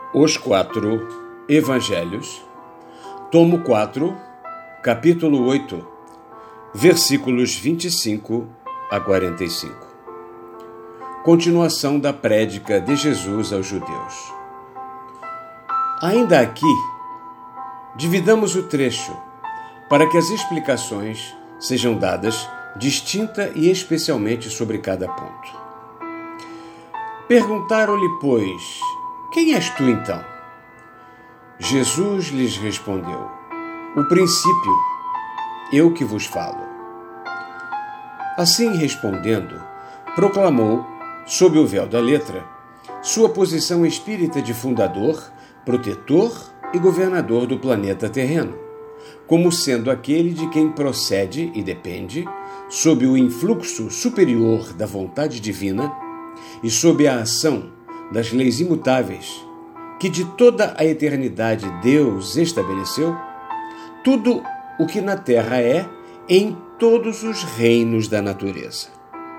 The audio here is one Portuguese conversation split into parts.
Os Quatro Evangelhos, tomo 4, capítulo 8, versículos 25 a 45. Continuação da prédica de Jesus aos judeus. Ainda aqui, dividamos o trecho para que as explicações sejam dadas distinta e especialmente sobre cada ponto. Perguntaram-lhe, pois, quem és tu então? Jesus lhes respondeu, o princípio, eu que vos falo. Assim respondendo, proclamou, sob o véu da letra, sua posição espírita de fundador, protetor e governador do planeta terreno, como sendo aquele de quem procede e depende, sob o influxo superior da vontade divina e sob a ação das leis imutáveis que de toda a eternidade Deus estabeleceu, tudo o que na terra é em todos os reinos da natureza.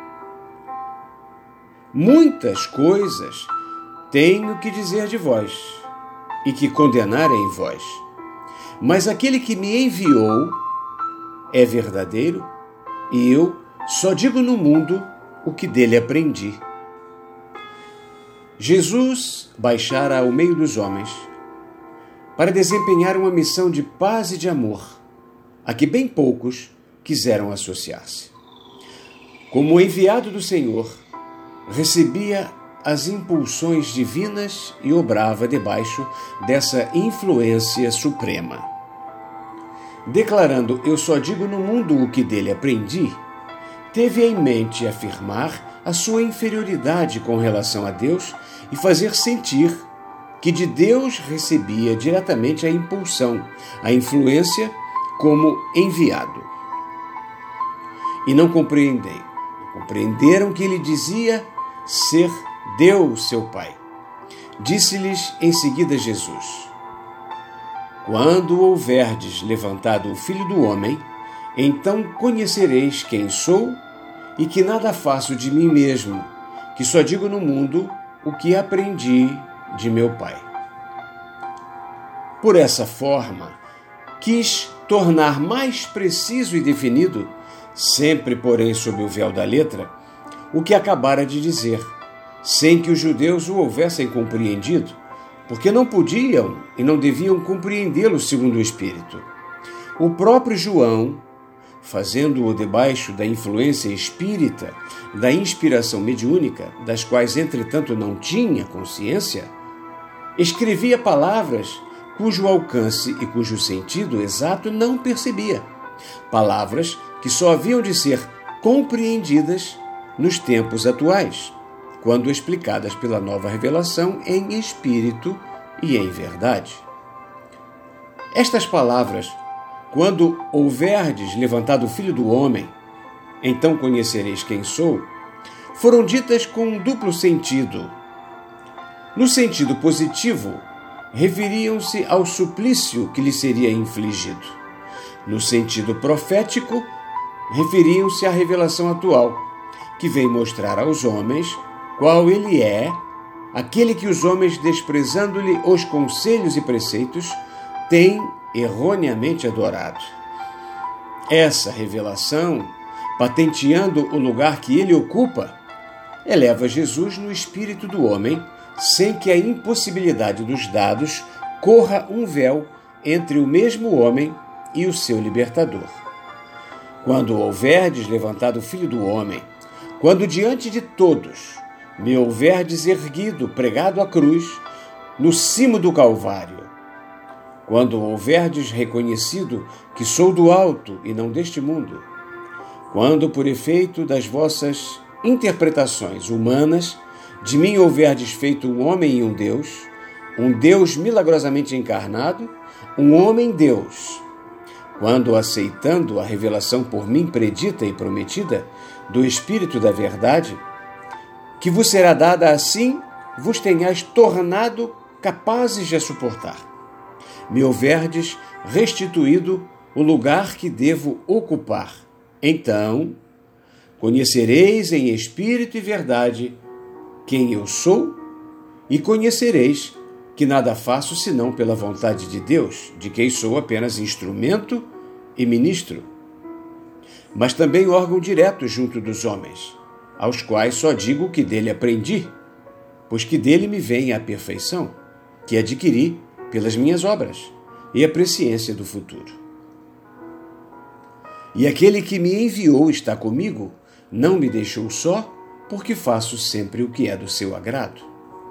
Muitas coisas tenho que dizer de vós e que condenar em vós, mas aquele que me enviou é verdadeiro e eu só digo no mundo o que dele aprendi. Jesus baixara ao meio dos homens para desempenhar uma missão de paz e de amor, a que bem poucos quiseram associar-se. Como enviado do Senhor, recebia as impulsões divinas e obrava debaixo dessa influência suprema. Declarando, eu só digo no mundo o que dele aprendi, teve em mente afirmar a sua inferioridade com relação a Deus e fazer sentir que de Deus recebia diretamente a impulsão, a influência como enviado. E não compreenderam que ele dizia ser Deus, seu Pai. Disse-lhes em seguida Jesus, quando houverdes levantado o Filho do Homem, então conhecereis quem sou e que nada faço de mim mesmo, que só digo no mundo o que aprendi de meu Pai. Por essa forma, quis tornar mais preciso e definido, sempre porém sob o véu da letra, o que acabara de dizer, sem que os judeus o houvessem compreendido, porque não podiam e não deviam compreendê-lo segundo o Espírito. O próprio João, fazendo-o debaixo da influência espírita, da inspiração mediúnica, das quais, entretanto, não tinha consciência, escrevia palavras cujo alcance e cujo sentido exato não percebia. Palavras que só haviam de ser compreendidas nos tempos atuais, quando explicadas pela nova revelação em espírito e em verdade. Estas palavras, quando houverdes levantado o Filho do Homem, então conhecereis quem sou, foram ditas com um duplo sentido. No sentido positivo, referiam-se ao suplício que lhe seria infligido. No sentido profético, referiam-se à revelação atual, que vem mostrar aos homens qual ele é, aquele que os homens, desprezando-lhe os conselhos e preceitos, têm erroneamente adorado. Essa revelação, patenteando o lugar que ele ocupa, eleva Jesus no espírito do homem, sem que a impossibilidade dos dados corra um véu entre o mesmo homem e o seu libertador. Quando houverdes levantado o Filho do Homem, quando diante de todos me houverdes erguido, pregado à cruz, no cimo do Calvário, quando houverdes reconhecido que sou do alto e não deste mundo, quando, por efeito das vossas interpretações humanas, de mim houverdes feito um homem e um Deus milagrosamente encarnado, um homem-Deus, quando, aceitando a revelação por mim predita e prometida do Espírito da Verdade, que vos será dada assim, vos tenhais tornado capazes de a suportar. Me houverdes restituído o lugar que devo ocupar. Então, conhecereis em espírito e verdade quem eu sou e conhecereis que nada faço senão pela vontade de Deus, de quem sou apenas instrumento e ministro, mas também órgão direto junto dos homens, aos quais só digo o que dele aprendi, pois que dele me vem a perfeição, que adquiri pelas minhas obras e a presciência do futuro. E aquele que me enviou está comigo, não me deixou só, porque faço sempre o que é do seu agrado.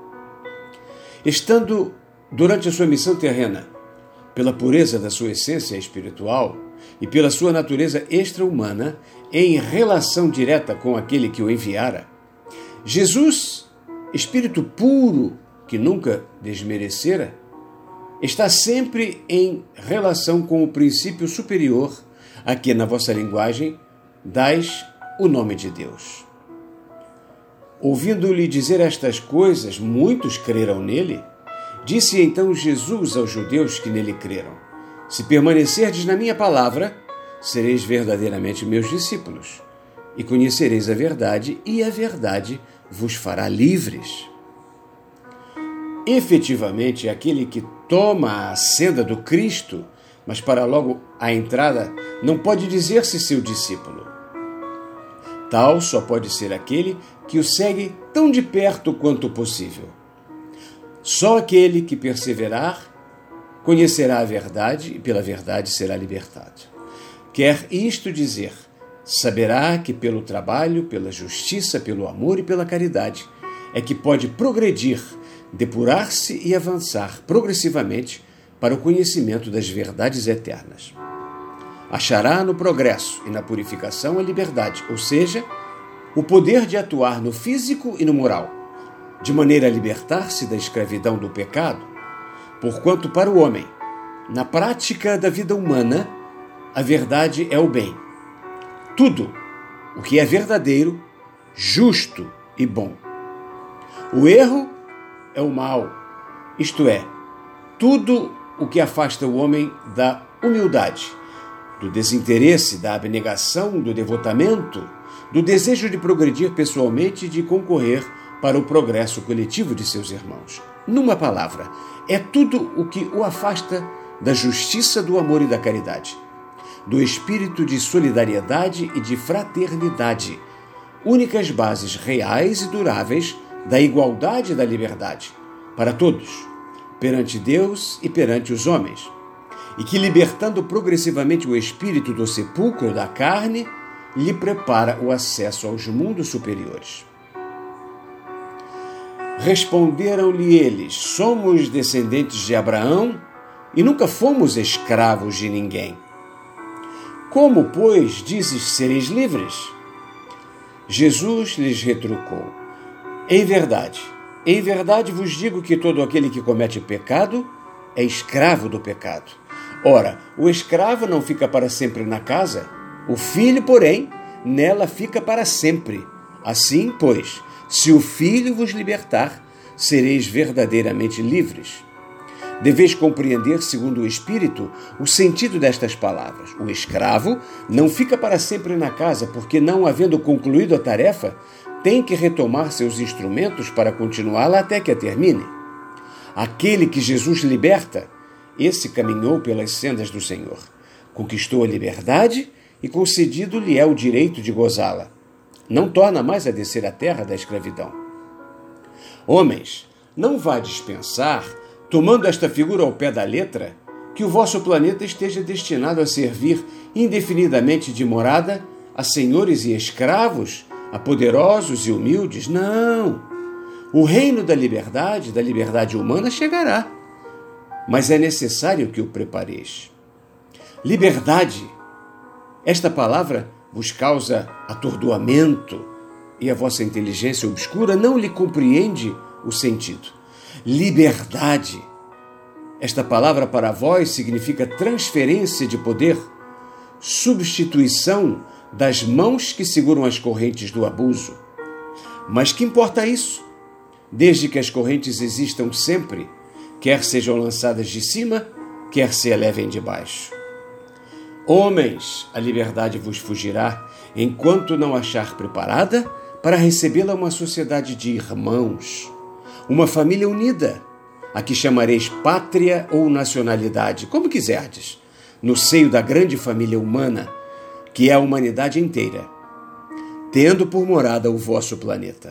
Estando durante a sua missão terrena, pela pureza da sua essência espiritual e pela sua natureza extra-humana, em relação direta com aquele que o enviara, Jesus, espírito puro que nunca desmerecera, está sempre em relação com o princípio superior a que, na vossa linguagem, dais o nome de Deus. Ouvindo-lhe dizer estas coisas, muitos creram nele. Disse então Jesus aos judeus que nele creram: se permanecerdes na minha palavra, sereis verdadeiramente meus discípulos, e conhecereis a verdade, e a verdade vos fará livres. Efetivamente, aquele que toma a senda do Cristo, mas para logo a entrada, não pode dizer-se seu discípulo. Tal só pode ser aquele que o segue tão de perto quanto possível. Só aquele que perseverar conhecerá a verdade e pela verdade será libertado. Quer isto dizer, saberá que pelo trabalho, pela justiça, pelo amor e pela caridade é que pode progredir, depurar-se e avançar progressivamente para o conhecimento das verdades eternas. Achará no progresso e na purificação a liberdade, ou seja, o poder de atuar no físico e no moral, de maneira a libertar-se da escravidão do pecado, porquanto para o homem, na prática da vida humana, a verdade é o bem. Tudo o que é verdadeiro, justo e bom. O erro é o mal, isto é, tudo o que afasta o homem da humildade, do desinteresse, da abnegação, do devotamento, do desejo de progredir pessoalmente e de concorrer para o progresso coletivo de seus irmãos. Numa palavra, é tudo o que o afasta da justiça, do amor e da caridade, do espírito de solidariedade e de fraternidade, únicas bases reais e duráveis da igualdade e da liberdade, para todos, perante Deus e perante os homens, e que, libertando progressivamente o espírito do sepulcro da carne, lhe prepara o acesso aos mundos superiores. Responderam-lhe eles: somos descendentes de Abraão e nunca fomos escravos de ninguém. Como, pois, dizes sereis livres? Jesus lhes retrucou: em verdade vos digo que todo aquele que comete pecado é escravo do pecado. Ora, o escravo não fica para sempre na casa, o filho, porém, nela fica para sempre. Assim, pois, se o Filho vos libertar, sereis verdadeiramente livres. Deveis compreender, segundo o Espírito, o sentido destas palavras. O escravo não fica para sempre na casa, porque, não havendo concluído a tarefa, tem que retomar seus instrumentos para continuá-la até que a termine. Aquele que Jesus liberta, esse caminhou pelas sendas do Senhor, conquistou a liberdade e concedido-lhe é o direito de gozá-la. Não torna mais a descer a terra da escravidão. Homens, não vades pensar, tomando esta figura ao pé da letra, que o vosso planeta esteja destinado a servir indefinidamente de morada a senhores e escravos, a poderosos e humildes. Não! O reino da liberdade humana chegará, mas é necessário que o prepareis. Liberdade, esta palavra vos causa atordoamento e a vossa inteligência obscura não lhe compreende o sentido. Liberdade, esta palavra para vós significa transferência de poder, substituição das mãos que seguram as correntes do abuso. Mas que importa isso? Desde que as correntes existam sempre, quer sejam lançadas de cima, quer se elevem de baixo. Homens, a liberdade vos fugirá, enquanto não achar preparada para recebê-la uma sociedade de irmãos, uma família unida, a que chamareis pátria ou nacionalidade, como quiserdes, no seio da grande família humana, que é a humanidade inteira, tendo por morada o vosso planeta.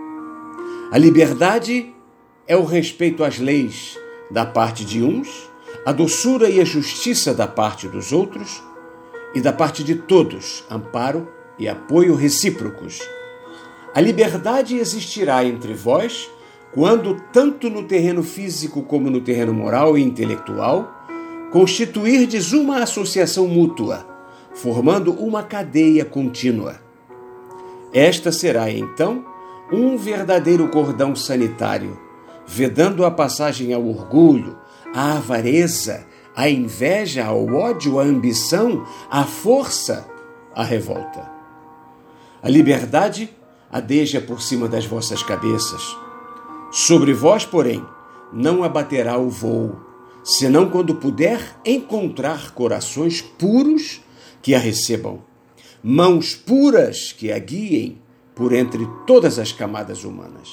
A liberdade é o respeito às leis da parte de uns, a doçura e a justiça da parte dos outros, e da parte de todos, amparo e apoio recíprocos. A liberdade existirá entre vós quando, tanto no terreno físico como no terreno moral e intelectual, constituirdes uma associação mútua, formando uma cadeia contínua. Esta será, então, um verdadeiro cordão sanitário, vedando a passagem ao orgulho, à avareza, à inveja, ao ódio, à ambição, à força, à revolta. A liberdade adeja por cima das vossas cabeças. Sobre vós, porém, não abaterá o vôo, senão quando puder encontrar corações puros que a recebam, mãos puras que a guiem por entre todas as camadas humanas.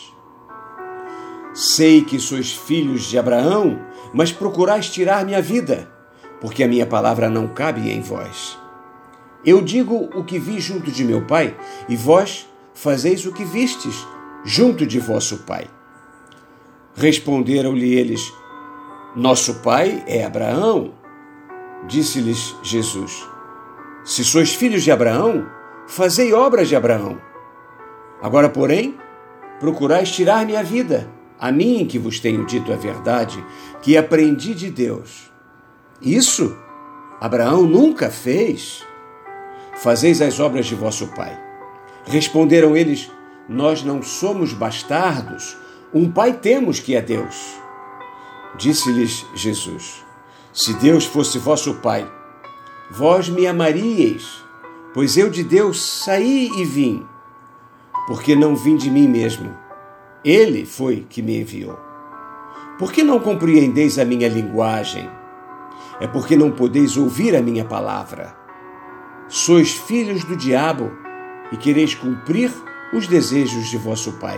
Sei que sois filhos de Abraão, mas procurais tirar-me a vida, porque a minha palavra não cabe em vós. Eu digo o que vi junto de meu pai, e vós fazeis o que vistes junto de vosso pai. Responderam-lhe eles: Nosso pai é Abraão. Disse-lhes Jesus: Se sois filhos de Abraão, fazei obras de Abraão. Agora, porém, procurais tirar-me a vida, a mim que vos tenho dito a verdade, que aprendi de Deus. Isso Abraão nunca fez. Fazeis as obras de vosso pai. Responderam eles: Nós não somos bastardos, um pai temos que é Deus. Disse-lhes Jesus: Se Deus fosse vosso pai, vós me amaríeis, pois eu de Deus saí e vim, porque não vim de mim mesmo. Ele foi que me enviou. Por que não compreendeis a minha linguagem? É porque não podeis ouvir a minha palavra. Sois filhos do diabo e quereis cumprir os desejos de vosso pai.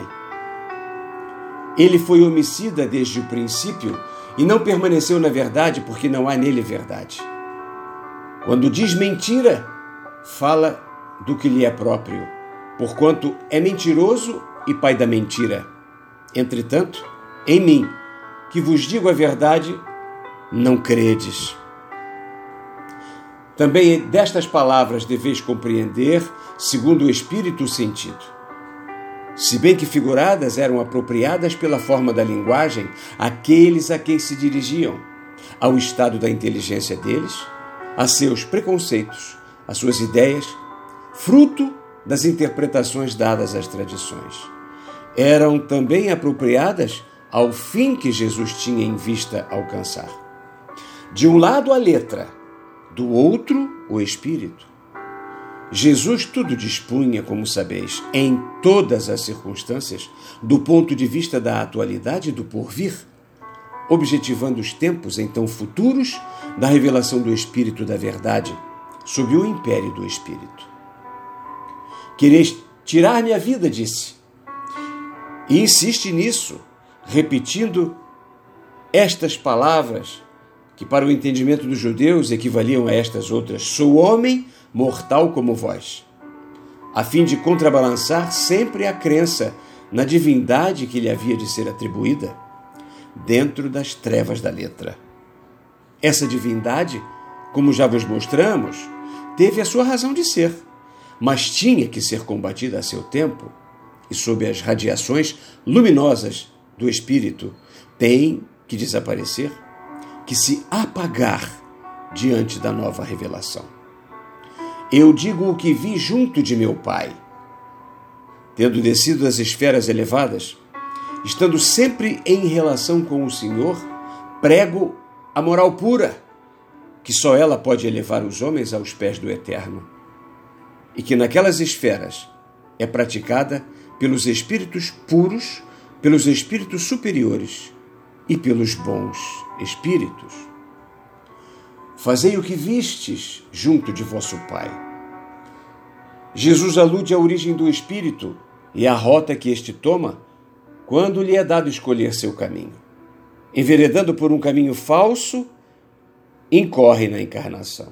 Ele foi homicida desde o princípio e não permaneceu na verdade, porque não há nele verdade. Quando diz mentira, fala do que lhe é próprio, porquanto é mentiroso e pai da mentira. Entretanto, em mim, que vos digo a verdade, não credes. Também destas palavras deveis compreender, segundo o Espírito, o sentido. Se bem que figuradas eram apropriadas pela forma da linguagem àqueles a quem se dirigiam, ao estado da inteligência deles, a seus preconceitos, às suas ideias, fruto das interpretações dadas às tradições. Eram também apropriadas ao fim que Jesus tinha em vista alcançar. De um lado a letra, do outro o Espírito. Jesus tudo dispunha, como sabeis, em todas as circunstâncias, do ponto de vista da atualidade e do porvir, objetivando os tempos então futuros da revelação do Espírito da verdade, sob o império do Espírito. Quereis tirar-me a vida, disse, e insiste nisso, repetindo estas palavras que para o entendimento dos judeus equivaliam a estas outras: sou homem mortal como vós, a fim de contrabalançar sempre a crença na divindade que lhe havia de ser atribuída dentro das trevas da letra. Essa divindade, como já vos mostramos, teve a sua razão de ser, mas tinha que ser combatida a seu tempo e sob as radiações luminosas do Espírito, tem que desaparecer, que se apagar diante da nova revelação. Eu digo o que vi junto de meu Pai. Tendo descido das esferas elevadas, estando sempre em relação com o Senhor, prego a moral pura, que só ela pode elevar os homens aos pés do Eterno, e que naquelas esferas é praticada pelos espíritos puros, pelos espíritos superiores e pelos bons espíritos. Fazei o que vistes junto de vosso Pai. Jesus alude à origem do Espírito e à rota que este toma quando lhe é dado escolher seu caminho. enveredando por um caminho falso, incorre na encarnação.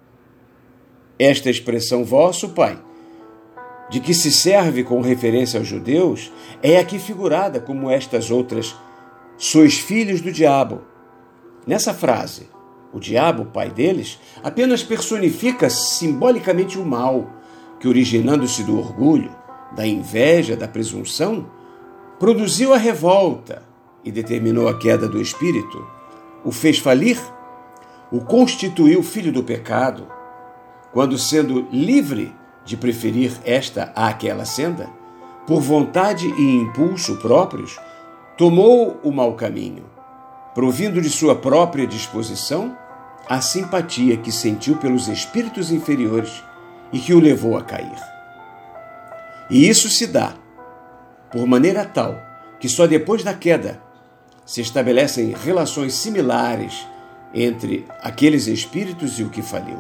Esta expressão vosso, Pai, de que se serve com referência aos judeus, é aqui figurada como estas outras: sois filhos do diabo. Nessa frase, o diabo, pai deles, apenas personifica simbolicamente o mal, que, originando-se do orgulho, da inveja, da presunção, produziu a revolta e determinou a queda do espírito, o fez falir, o constituiu filho do pecado, quando, sendo livre de preferir esta àquela senda, por vontade e impulso próprios, tomou o mau caminho, provindo de sua própria disposição a simpatia que sentiu pelos espíritos inferiores e que o levou a cair. E isso se dá por maneira tal que só depois da queda se estabelecem relações similares entre aqueles espíritos e o que faliu.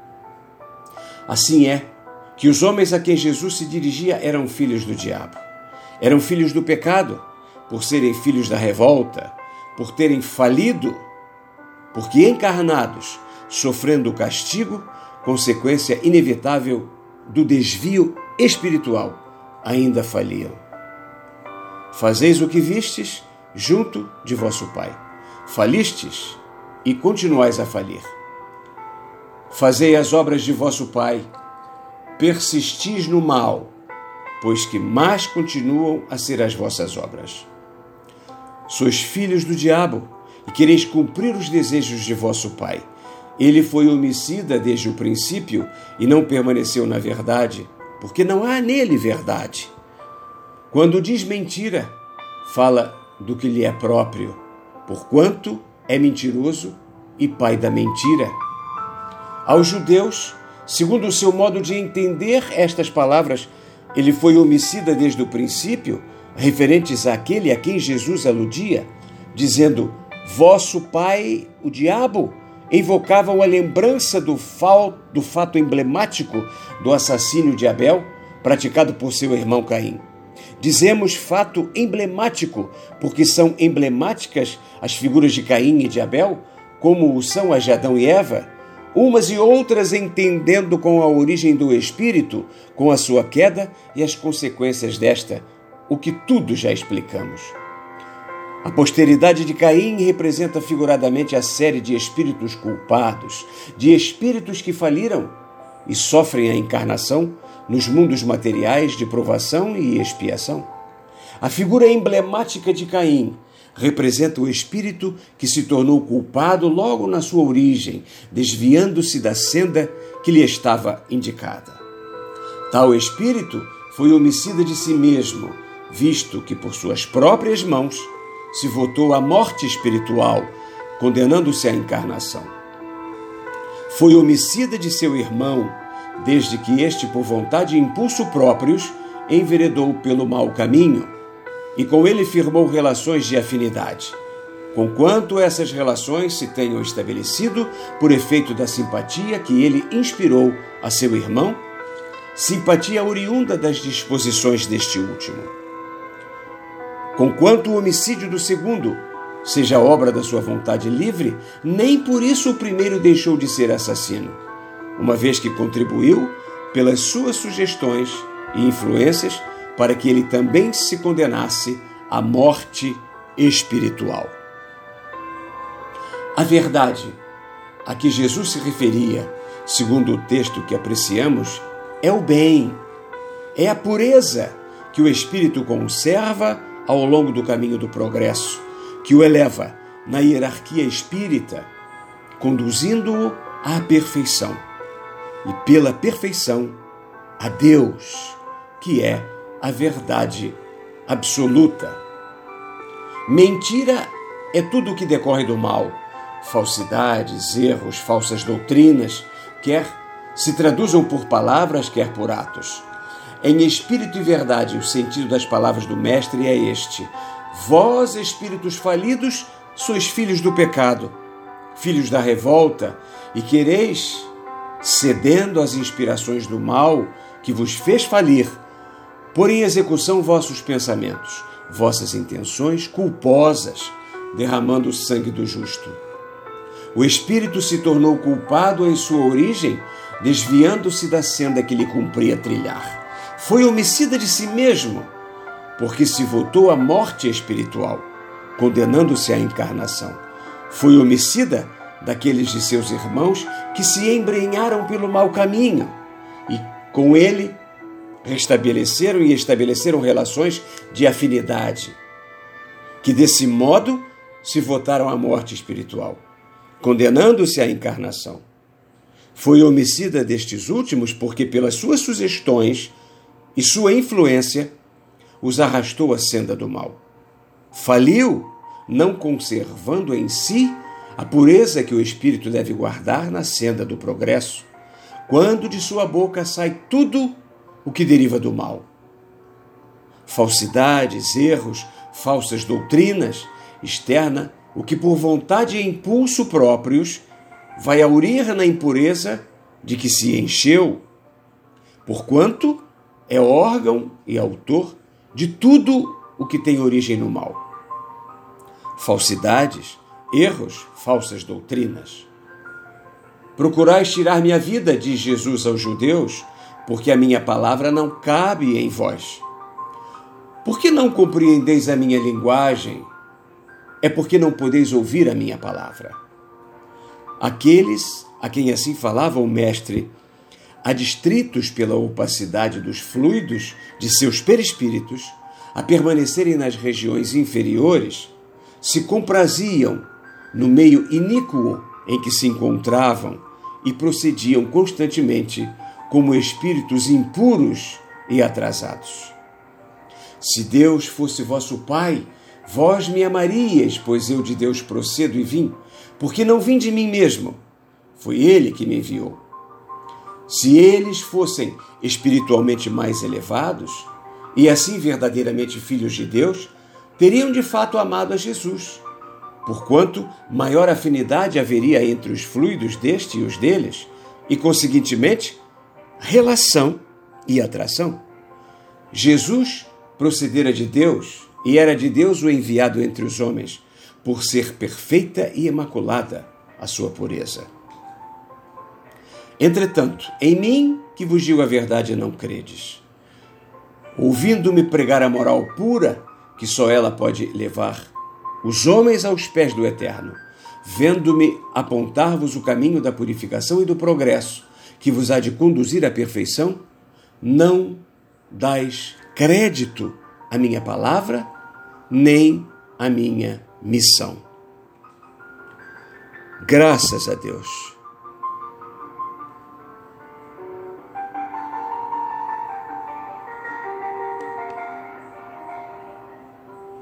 Assim é que os homens a quem Jesus se dirigia eram filhos do diabo, eram filhos do pecado, por serem filhos da revolta, por terem falido, porque encarnados, sofrendo o castigo, consequência inevitável do desvio espiritual, ainda faliam. Fazeis o que vistes junto de vosso Pai. Falistes e continuais a falir. Fazei as obras de vosso Pai, persistis no mal, pois que mais continuam a ser as vossas obras. Sois filhos do diabo e quereis cumprir os desejos de vosso pai. Ele foi homicida desde o princípio e não permaneceu na verdade, porque não há nele verdade. Quando diz mentira, fala do que lhe é próprio, porquanto é mentiroso e pai da mentira. Aos judeus, segundo o seu modo de entender estas palavras, ele foi homicida desde o princípio, referentes àquele a quem Jesus aludia, dizendo: vosso pai, o diabo, invocavam a lembrança do fato emblemático do assassínio de Abel, praticado por seu irmão Caim. Dizemos fato emblemático, porque são emblemáticas as figuras de Caim e de Abel, como o são as de Adão e Eva, umas e outras entendendo com a origem do espírito, com a sua queda e as consequências desta, o que tudo já explicamos. A posteridade de Caim representa figuradamente a série de espíritos culpados, de espíritos que faliram e sofrem a encarnação nos mundos materiais de provação e expiação. A figura emblemática de Caim representa o espírito que se tornou culpado logo na sua origem, desviando-se da senda que lhe estava indicada. Tal espírito foi homicida de si mesmo, visto que por suas próprias mãos se votou à morte espiritual, condenando-se à encarnação. Foi homicida de seu irmão, desde que este, por vontade e impulso próprios, enveredou pelo mau caminho, e com ele firmou relações de afinidade, conquanto essas relações se tenham estabelecido por efeito da simpatia que ele inspirou a seu irmão, simpatia oriunda das disposições deste último. Conquanto o homicídio do segundo seja obra da sua vontade livre, nem por isso o primeiro deixou de ser assassino, uma vez que contribuiu pelas suas sugestões e influências para que ele também se condenasse à morte espiritual. A verdade a que Jesus se referia, segundo o texto que apreciamos, é o bem, é a pureza que o Espírito conserva ao longo do caminho do progresso, que o eleva na hierarquia espírita, conduzindo-o à perfeição, e pela perfeição a Deus, que é a verdade absoluta. Mentira é tudo o que decorre do mal, falsidades, erros, falsas doutrinas, quer se traduzam por palavras, quer por atos. Em espírito e verdade, o sentido das palavras do Mestre é este: vós, espíritos falidos, sois filhos do pecado, filhos da revolta, e quereis, cedendo às inspirações do mal que vos fez falir, pôr em execução vossos pensamentos, vossas intenções culposas, derramando o sangue do justo. O espírito se tornou culpado em sua origem, desviando-se da senda que lhe cumpria trilhar. Foi homicida de si mesmo, porque se voltou à morte espiritual, condenando-se à encarnação. Foi homicida daqueles de seus irmãos que se embrenharam pelo mau caminho e, com ele, estabeleceram relações de afinidade, que desse modo se votaram à morte espiritual, condenando-se à encarnação. Foi homicida destes últimos porque, pelas suas sugestões e sua influência, os arrastou à senda do mal. Faliu, não conservando em si a pureza que o espírito deve guardar na senda do progresso, quando de sua boca sai tudo o que deriva do mal. Falsidades, erros, falsas doutrinas, externa o que por vontade e impulso próprios vai aurir na impureza de que se encheu, porquanto é órgão e autor de tudo o que tem origem no mal. Falsidades, erros, falsas doutrinas. Procurais tirar minha vida, diz Jesus aos judeus, porque a minha palavra não cabe em vós. Por que não compreendeis a minha linguagem? É porque não podeis ouvir a minha palavra. Aqueles a quem assim falava o Mestre, adstritos pela opacidade dos fluidos de seus perispíritos, a permanecerem nas regiões inferiores, se compraziam no meio iníquo em que se encontravam e procediam constantemente como espíritos impuros e atrasados. Se Deus fosse vosso Pai, vós me amaríeis, pois eu de Deus procedo e vim, porque não vim de mim mesmo, foi Ele que me enviou. Se eles fossem espiritualmente mais elevados, e assim verdadeiramente filhos de Deus, teriam de fato amado a Jesus, porquanto maior afinidade haveria entre os fluidos deste e os deles, e, conseguintemente, relação e atração. Jesus procedera de Deus e era de Deus o enviado entre os homens, por ser perfeita e imaculada a sua pureza. Entretanto, em mim, que vos digo a verdade, não credes. Ouvindo-me pregar a moral pura, que só ela pode levar os homens aos pés do Eterno, vendo-me apontar-vos o caminho da purificação e do progresso, que vos há de conduzir à perfeição, não dais crédito à minha palavra, nem à minha missão. Graças a Deus.